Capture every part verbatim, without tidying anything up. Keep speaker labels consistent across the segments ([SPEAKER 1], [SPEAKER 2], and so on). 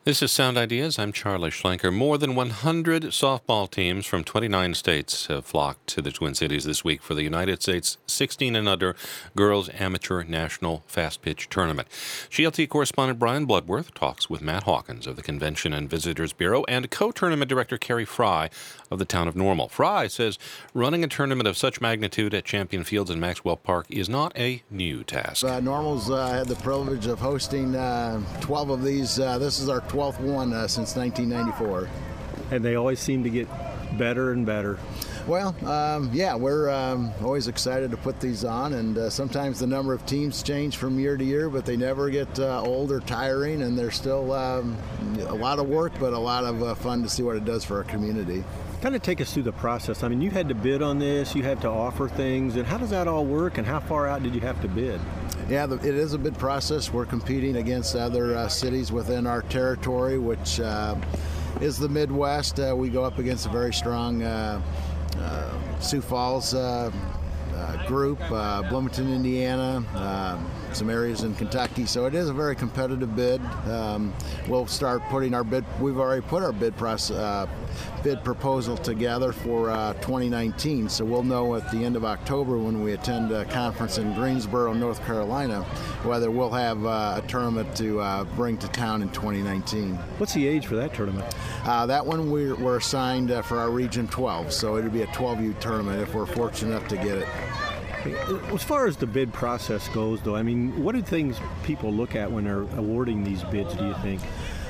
[SPEAKER 1] This is Sound Ideas. I'm Charlie Schlenker. More than one hundred softball teams from twenty-nine states have flocked to the Twin Cities this week for the United States sixteen and under Girls Amateur National Fast Pitch Tournament. G L T correspondent Brian Bloodworth talks with Matt Hawkins of the Convention and Visitors Bureau and co-tournament director Carrie Fry of the town of Normal. Fry says running a tournament of such magnitude at Champion Fields in Maxwell Park is not a new task.
[SPEAKER 2] Uh, Normal's uh, had the privilege of hosting uh, twelve of these. Uh, this is our twelfth one uh, since nineteen ninety-four.
[SPEAKER 3] And they always seem to get better and better.
[SPEAKER 2] Well, um, yeah, we're um, always excited to put these on, and uh, sometimes the number of teams change from year to year, but they never get uh, old or tiring, and they're still um, a lot of work, but a lot of uh, fun to see what it does for our community.
[SPEAKER 3] Kind of take us through the process. I mean, you had to bid on this, you had to offer things, and how does that all work, and how far out did you have to bid?
[SPEAKER 2] Yeah, the, it is a bid process. We're competing against other uh, cities within our territory, which uh, is the Midwest. Uh, we go up against a very strong uh, uh, Sioux Falls uh, uh, group, uh, Bloomington, Indiana, uh, some areas in Kentucky. So it is a very competitive bid. Um, we'll start putting our bid, we've already put our bid process, uh, bid proposal together for uh, twenty nineteen, so we'll know at the end of October when we attend a conference in Greensboro, North Carolina, whether we'll have uh, a tournament to uh, bring to town in twenty nineteen.
[SPEAKER 3] What's the age for that tournament?
[SPEAKER 2] Uh, that one we're, we're assigned uh, for our Region twelve, so it'll be a twelve U tournament if we're fortunate enough to get it.
[SPEAKER 3] As far as the bid process goes, though, I mean, what do things people look at when they're awarding these bids, do you think?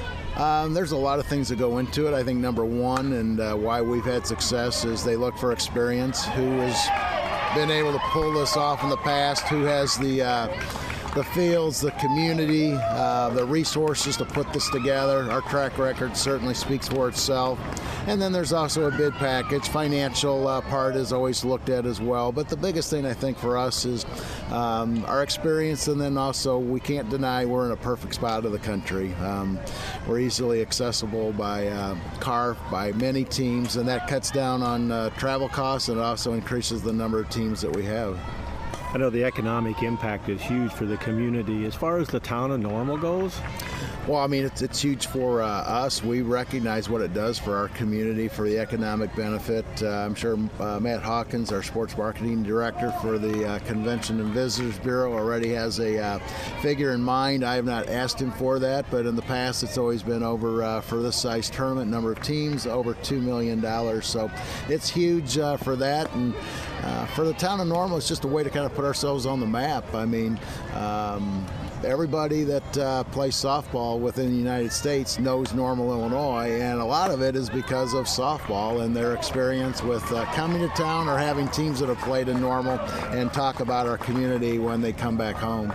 [SPEAKER 2] Um, there's a lot of things that go into it. I think number one, and uh, why we've had success, is they look for experience. Who has been able to pull this off in the past? Who has the uh, the fields, the community, uh, the resources to put this together? Our track record certainly speaks for itself. And then there's also a bid package. Financial uh, part is always looked at as well. But the biggest thing I think for us is um, our experience, and then also we can't deny we're in a perfect spot of the country. Um, we're easily accessible by uh, car by many teams, and that cuts down on uh, travel costs, and it also increases the number of teams that we have.
[SPEAKER 3] I know the economic impact is huge for the community. As far as the town of Normal goes?
[SPEAKER 2] Well, I mean, it's, it's huge for uh, us. We recognize what it does for our community, for the economic benefit. Uh, I'm sure uh, Matt Hawkins, our sports marketing director for the uh, Convention and Visitors Bureau, already has a uh, figure in mind. I have not asked him for that, but in the past it's always been over, uh, for this size tournament, number of teams, over two million dollars. So it's huge uh, for that. And uh, for the town of Normal, it's just a way to kind of put ourselves on the map. I mean, um, everybody that uh, plays softball within the United States knows Normal, Illinois, and a lot of it is because of softball and their experience with uh, coming to town or having teams that have played in Normal and talk about our community when they come back home.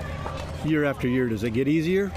[SPEAKER 3] Year after year, does it get easier?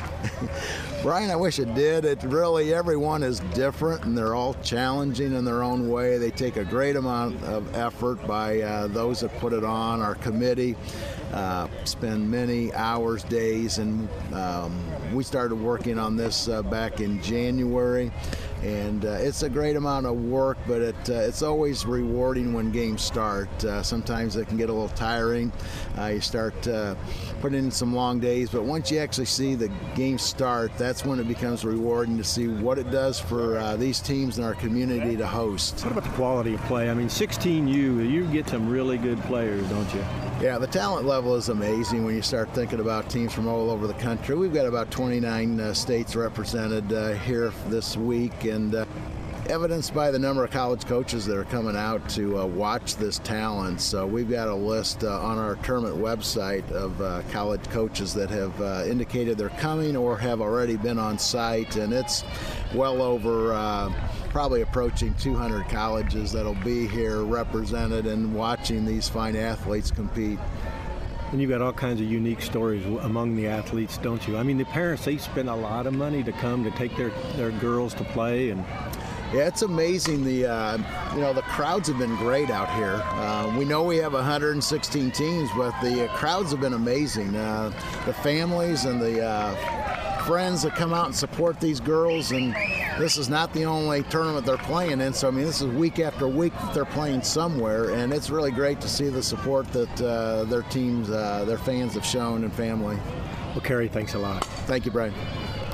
[SPEAKER 2] Brian, I wish it did. It really, everyone is different, and they're all challenging in their own way. They take a great amount of effort by uh, those that put it on. Our committee uh, spend many hours, days, and um, we started working on this uh, back in January. And uh, it's a great amount of work, but it, uh, it's always rewarding when games start. Uh, sometimes it can get a little tiring. Uh, you start uh, putting in some long days, but once you actually see the game start, that's when it becomes rewarding to see what it does for uh, these teams in our community to host.
[SPEAKER 3] What about the quality of play? I mean, sixteen U, you get some really good players, don't you?
[SPEAKER 2] Yeah, the talent level is amazing when you start thinking about teams from all over the country. We've got about twenty-nine uh, states represented uh, here this week, and uh, evidenced by the number of college coaches that are coming out to uh, watch this talent. So we've got a list uh, on our tournament website of uh, college coaches that have uh, indicated they're coming or have already been on site, and it's well over uh, probably approaching two hundred colleges that'll be here represented and watching these fine athletes compete.
[SPEAKER 3] And you've got all kinds of unique stories among the athletes, don't you? I mean, the parents, they spend a lot of money to come to take their, their girls to play. And
[SPEAKER 2] yeah, it's amazing. The uh, you know the crowds have been great out here. Uh, we know we have one hundred sixteen teams, but the uh, crowds have been amazing. Uh, the families and the uh, friends that come out and support these girls, and this is not the only tournament they're playing in. So I mean, this is week after week that they're playing somewhere, and it's really great to see the support that uh, their teams, uh, their fans have shown, and family.
[SPEAKER 3] Well, Carrie, thanks a lot.
[SPEAKER 2] Thank you, Brian.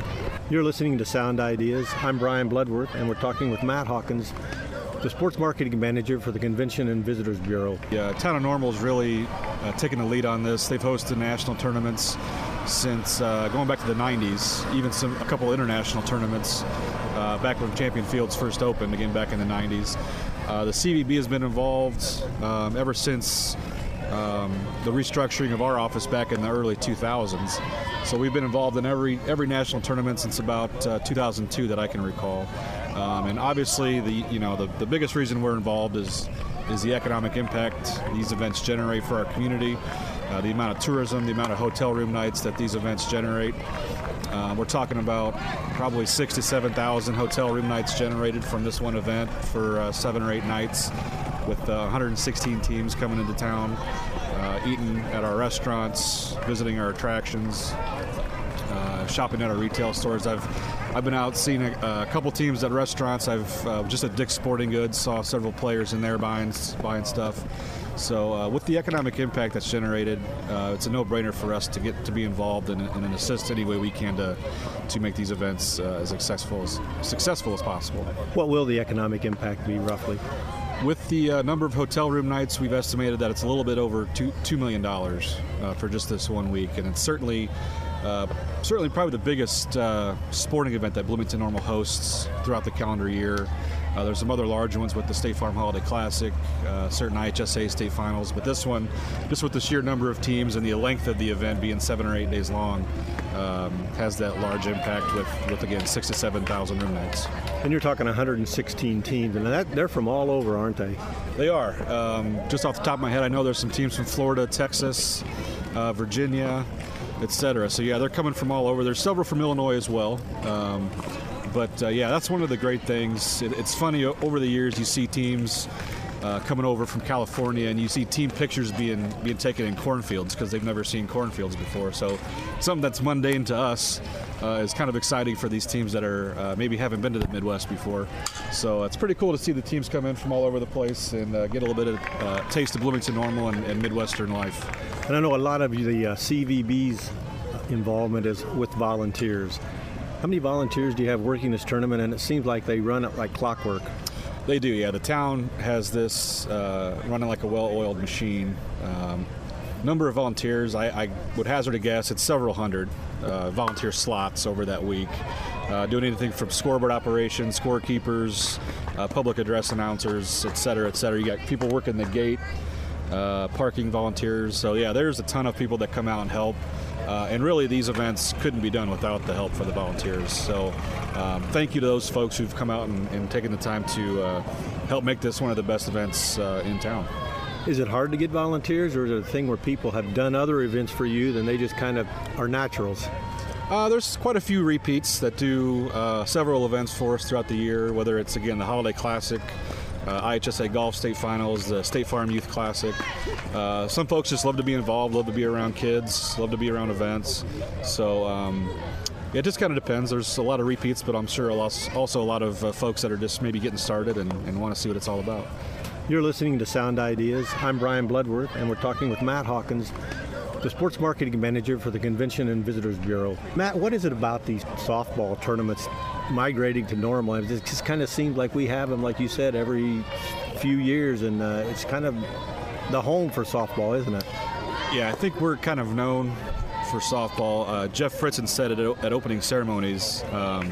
[SPEAKER 3] You're listening to Sound Ideas. I'm Brian Bloodworth, and we're talking with Matt Hawkins, the sports marketing manager for the Convention and Visitors Bureau.
[SPEAKER 4] Yeah, Town of Normal is really uh, taking the lead on this. They've hosted national tournaments since uh, going back to the nineties, even some a couple international tournaments uh, back when Champion Fields first opened, again back in the nineties. Uh, the C V B has been involved um, ever since um, the restructuring of our office back in the early two thousands. So we've been involved in every every national tournament since about uh, two thousand two that I can recall. Um, and obviously, the you know the, the biggest reason we're involved is is the economic impact these events generate for our community, uh, the amount of tourism, the amount of hotel room nights that these events generate. Uh, we're talking about probably six to seven thousand hotel room nights generated from this one event for uh, seven or eight nights, with uh, one hundred sixteen teams coming into town, uh, eating at our restaurants, visiting our attractions, uh, shopping at our retail stores. I've I've been out seeing a, a couple teams at restaurants. I've uh, just at Dick's Sporting Goods saw several players in there buying buying stuff. So uh, with the economic impact that's generated, uh, it's a no-brainer for us to get to be involved and, and assist any way we can to to make these events uh, as successful as successful as possible.
[SPEAKER 3] What will the economic impact be roughly?
[SPEAKER 4] With the uh, number of hotel room nights, we've estimated that it's a little bit over two two million dollars uh, for just this one week, and it's certainly uh, certainly probably the biggest uh, sporting event that Bloomington Normal hosts throughout the calendar year. Uh, there's some other large ones with the State Farm Holiday Classic, uh, certain I H S A state finals, but this one, just with the sheer number of teams and the length of the event being seven or eight days long, um, has that large impact with, with again, six to seven thousand room nights.
[SPEAKER 3] And you're talking one hundred sixteen teams, and that, they're from all over, aren't they?
[SPEAKER 4] They are. Um, just off the top of my head, I know there's some teams from Florida, Texas, uh, Virginia, et cetera. So yeah, they're coming from all over. There's several from Illinois as well. Um, But uh, yeah, that's one of the great things. It, it's funny, over the years you see teams uh, coming over from California, and you see team pictures being being taken in cornfields because they've never seen cornfields before. So something that's mundane to us uh, is kind of exciting for these teams that are uh, maybe haven't been to the Midwest before. So it's pretty cool to see the teams come in from all over the place and uh, get a little bit of uh, taste of Bloomington Normal and, and Midwestern life.
[SPEAKER 3] And I know a lot of the uh, C V B's involvement is with volunteers. How many volunteers do you have working this tournament? And it seems like they run it like clockwork.
[SPEAKER 4] They do, yeah. The town has this uh, running like a well-oiled machine. Um, number of volunteers, I, I would hazard a guess, it's several hundred uh, volunteer slots over that week. Uh, doing anything from scoreboard operations, scorekeepers, uh, public address announcers, et cetera, et cetera. You got people working the gate, uh, parking volunteers. So yeah, there's a ton of people that come out and help. Uh, and really, these events couldn't be done without the help for the volunteers. So um, thank you to those folks who've come out and, and taken the time to uh, help make this one of the best events uh, in town.
[SPEAKER 3] Is it hard to get volunteers, or is it a thing where people have done other events for you, then they just kind of are naturals?
[SPEAKER 4] Uh, there's quite a few repeats that do uh, several events for us throughout the year, whether it's, again, the Holiday Classic, Uh, I H S A Golf State Finals, the State Farm Youth Classic. Uh, some folks just love to be involved, love to be around kids, love to be around events. So um, it just kind of depends. There's a lot of repeats, but I'm sure also a lot of uh, folks that are just maybe getting started and, and want to see what it's all about.
[SPEAKER 3] You're listening to Sound Ideas. I'm Brian Bloodworth, and we're talking with Matt Hawkins, the sports marketing manager for the Convention and Visitors Bureau. Matt, what is it about these softball tournaments migrating to Normal? It just kind of seems like we have them, like you said, every few years, and uh, it's kind of the home for softball, isn't it?
[SPEAKER 4] Yeah, I think we're kind of known for softball. Uh, Jeff Fritzen said it at, at opening ceremonies, um,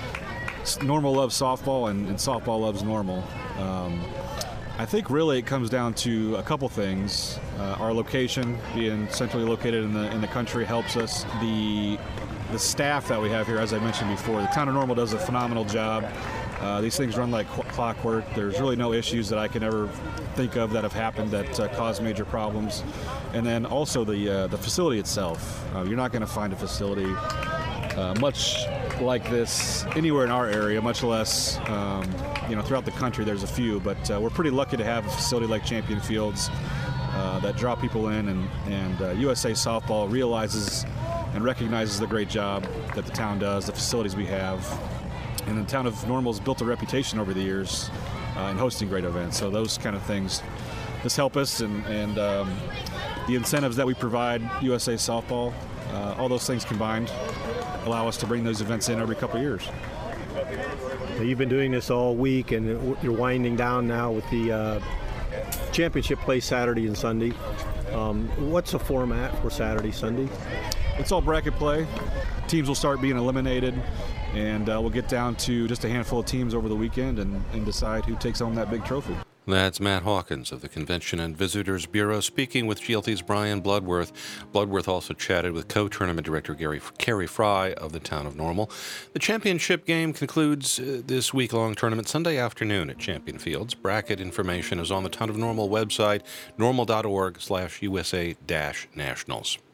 [SPEAKER 4] Normal loves softball and, and softball loves Normal. Um, I think really it comes down to a couple things. Uh, our location, being centrally located in the in the country, helps us. The the staff that we have here, as I mentioned before, the town of Normal does a phenomenal job. Uh, these things run like clockwork. There's really no issues that I can ever think of that have happened that uh, cause major problems. And then also the uh, the facility itself. Uh, you're not going to find a facility uh, much like this anywhere in our area, much less um, you know throughout the country. There's a few, but uh, we're pretty lucky to have a facility like Champion Fields uh, that draw people in, and and uh, U S A Softball realizes and recognizes the great job that the town does, the facilities we have. And the town of Normal's built a reputation over the years uh, in hosting great events. So those kind of things just help us, and, and um, the incentives that we provide U S A Softball, uh, all those things combined allow us to bring those events in every couple of years.
[SPEAKER 3] Now, you've been doing this all week, and you're winding down now with the uh, championship play Saturday and Sunday. Um, what's the format for Saturday, Sunday?
[SPEAKER 4] It's all bracket play. Teams will start being eliminated, and uh, we'll get down to just a handful of teams over the weekend and, and decide who takes home that big trophy.
[SPEAKER 1] That's Matt Hawkins of the Convention and Visitors Bureau speaking with G L T's Brian Bloodworth. Bloodworth also chatted with co-tournament director Gary Kerry Fry of the town of Normal. The championship game concludes uh, this week-long tournament Sunday afternoon at Champion Fields. Bracket information is on the town of Normal website, normal dot org slash U S A dash nationals.